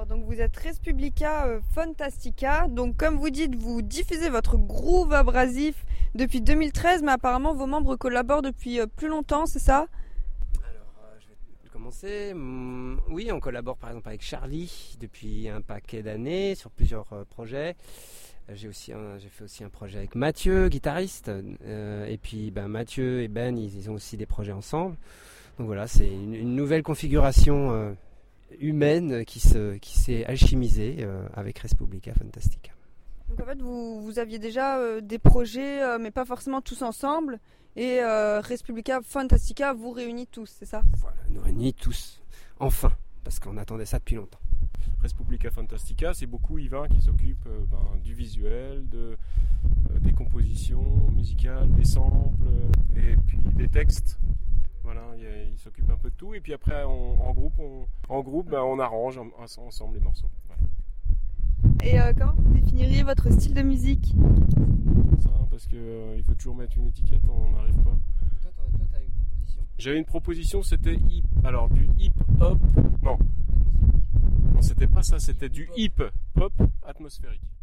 Alors, donc vous êtes Res Publica Fantastica. Donc, comme vous dites, vous diffusez votre groove abrasif depuis 2013, mais apparemment vos membres collaborent depuis plus longtemps, c'est ça? Alors, je vais commencer. Oui, on collabore par exemple avec Charlie depuis un paquet d'années sur plusieurs projets. J'ai fait aussi un projet avec Mathieu, guitariste. Et puis Mathieu et Ben, ils ont aussi des projets ensemble. Donc voilà, c'est une nouvelle configuration humaine qui s'est alchimisée avec Res Publica Fantastica. Donc en fait, vous aviez déjà des projets, mais pas forcément tous ensemble. Et Res Publica Fantastica vous réunit tous, c'est ça? Voilà, nous réunit tous, enfin, parce qu'on attendait ça depuis longtemps. Res Publica Fantastica, c'est beaucoup Yvain qui s'occupe du visuel, des compositions musicales, des samples et puis des textes. Voilà, il s'occupe un peu de tout et puis après en groupe on arrange ensemble les morceaux. Voilà. Et comment vous définiriez votre style de musique? C'est ça, parce qu'il faut toujours mettre une étiquette, on n'arrive pas. Toi, tu as une proposition. J'avais une proposition, c'était du hip-hop. Non, c'était pas ça, c'était du hip-hop atmosphérique.